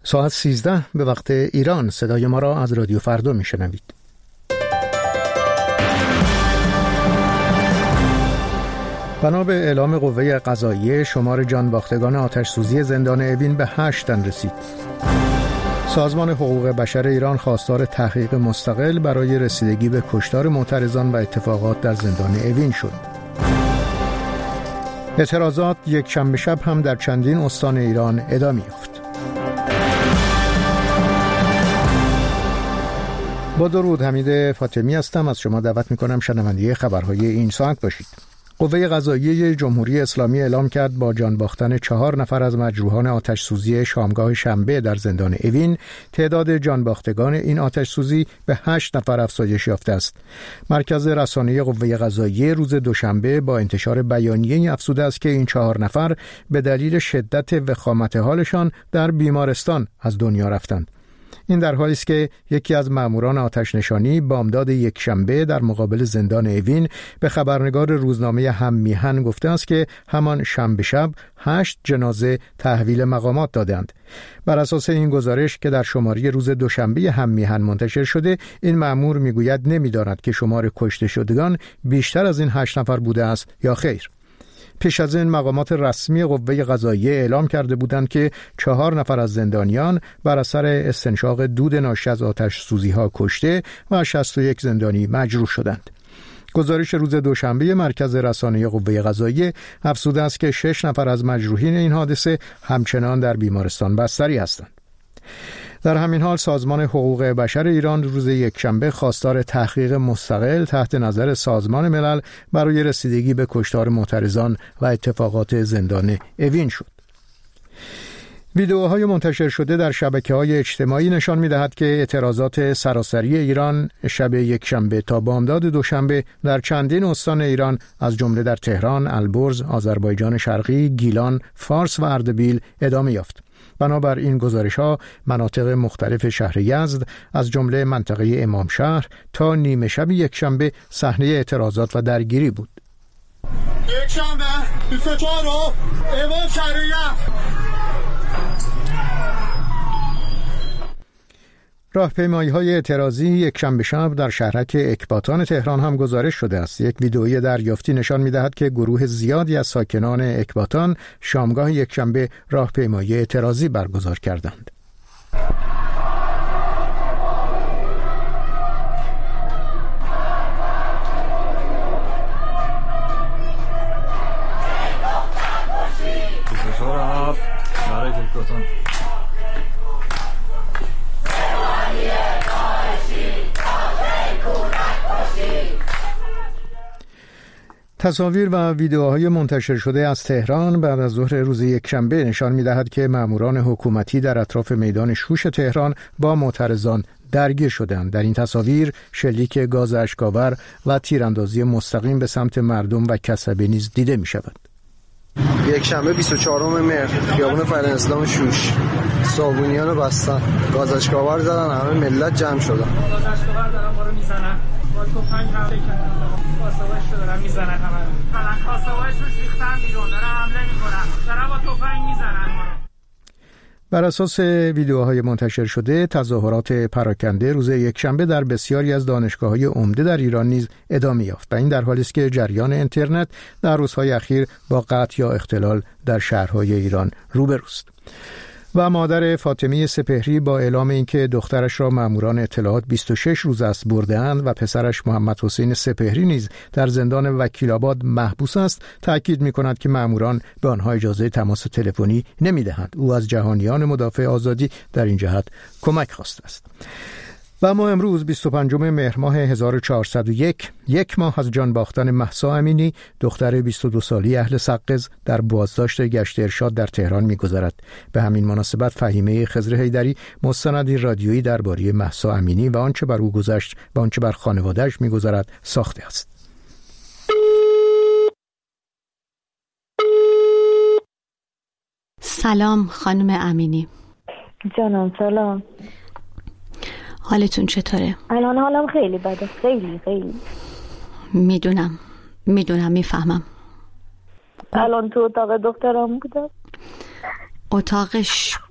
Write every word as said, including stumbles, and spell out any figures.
ساعت سیزده به وقت ایران. صدای ما را از رادیو فردا میشنوید. بنا به اعلام قوه قضاییه، شمار جانباختگان آتش سوزی زندان اوین به هشت تن رسید. سازمان حقوق بشر ایران خواستار تحقیق مستقل برای رسیدگی به کشتار معترضان و اتفاقات در زندان اوین شد. اعتراضات یک شنبه شب هم در چندین استان ایران ادامه یافت. با درود، حمید فاطمی هستم. از شما دعوت می‌کنم شنونده خبرهای این ساعت باشید. قوه قضاییه جمهوری اسلامی اعلام کرد با جان باختن چهار نفر از مجروحان آتش سوزی شامگاه شنبه در زندان اوین، تعداد جان باختگان این آتش سوزی به هشت نفر افزایش یافته است. مرکز رسانه‌ای قوه قضاییه روز دوشنبه با انتشار بیانیه‌ای افزوده است که این چهار نفر به دلیل شدت وخامت حالشان در بیمارستان از دنیا رفتند. این در حالی است که یکی از ماموران آتش نشانی بامداد یک شنبه در مقابل زندان اوین به خبرنگار روزنامه هم میهن گفته است که همان شنبه شب هشت جنازه تحویل مقامات دادند. بر اساس این گزارش که در شماره روز دوشنبه هم میهن منتشر شده، این مامور میگوید نمیداند که شمار کشته شدگان بیشتر از این هشت نفر بوده است یا خیر. پیش از این مقامات رسمی قوه قضاییه اعلام کرده بودند که چهار نفر از زندانیان بر اثر استنشاق دود ناشی از آتش سوزی ها کشته و شصت و یک زندانی مجروح شدند. گزارش روز دوشنبه مرکز رسانه‌ای قوه قضاییه افزوده است که شش نفر از مجروحین این حادثه همچنان در بیمارستان بستری هستند. در همین حال سازمان حقوق بشر ایران روز یکشنبه خواستار تحقیق مستقل تحت نظر سازمان ملل برای رسیدگی به کشتار معترضان و اتفاقات زندان اوین شد. ویدئوهای منتشر شده در شبکه‌های اجتماعی نشان می‌دهد که اعتراضات سراسری ایران شب یکشنبه تا بامداد دوشنبه در چندین استان ایران از جمله در تهران، البرز، آذربایجان شرقی، گیلان، فارس و اردبیل ادامه یافت. بنابر این گزارش‌ها مناطق مختلف شهر یزد از جمله منطقه امامشهر تا نیمه شب یکشنبه صحنه اعتراضات و درگیری بود. یکشنبه بیست و چهار امامشهر یزد. راهپیمایی‌های اعتراضی یک شنبه شب در شهرک اکباتان تهران هم گزارش شده است. یک ویدئوی دریافتی نشان می‌دهد که گروه زیادی از ساکنان اکباتان شامگاه یک شنبه راهپیمایی اعتراضی برگزار کردند. تصاویر و ویدئوهای منتشر شده از تهران بعد از ظهر روز یکشنبه نشان می‌دهد که ماموران حکومتی در اطراف میدان شوش تهران با معترضان درگیر شدند. در این تصاویر شلیک گاز اشک‌آور و تیراندازی مستقیم به سمت مردم و کسبه نیز دیده می‌شود. یکشنبه بیست و چهارم مهر خیابان فرهنگ اسلام شوش، صابونیان رو بستن، گاز اشک‌آور زدن، همه ملت جمع شدن. گاز اشک‌آور دارن ما رو میزنن، با تفنگ حمله کردن، کاسه‌واش رو دارن میزنن، همه رو کاسه‌واش رو ریختن بیرون، دارن حمله میکنن، دارن با تفنگ میزنن ما رو. بر اساس ویدئوهای منتشر شده، تظاهرات پراکنده روز یکشنبه در بسیاری از دانشگاه‌های عمده در ایران نیز ادامه یافت و این در حالی است که جریان اینترنت در روزهای اخیر با قطع یا اختلال در شهرهای ایران روبروست. و مادر فاطمه سپهری با اعلام اینکه دخترش را ماموران اطلاعات بیست و شش روز است برده‌اند و پسرش محمد حسین سپهری نیز در زندان وکیل‌آباد محبوس است، تاکید می‌کند که ماموران به آنها اجازه تماس تلفنی نمی‌دهند. او از جهانیان مدافع آزادی در این جهت کمک خواسته است. و اما امروز بیست و پنجم مهر ماه هزار و چهارصد و یک، یک ماه از جان باختن مهسا امینی، دختر بیست و دو ساله اهل سقز در بازداشت گشت ارشاد در تهران می‌گذرد. به همین مناسبت فهیمه خضر حیدری مستندی رادیویی درباره مهسا امینی و آنچه بر او گذشت و آنچه بر خانواده‌اش می‌گذرد ساخته است. سلام خانم امینی. جانم سلام. حالتون چطوره؟ الان حالم خیلی بده، خیلی خیلی. میدونم میدونم میفهمم. الان تو اتاق دخترم بودم. اتاقش